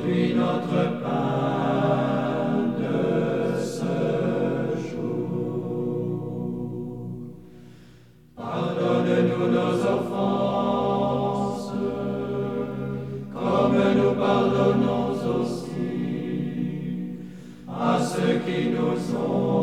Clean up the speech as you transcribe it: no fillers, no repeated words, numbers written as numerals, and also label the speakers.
Speaker 1: aujourd'hui notre pain de ce jour. Pardonne-nous nos offenses, comme nous pardonnons aussi à ceux qui nous ont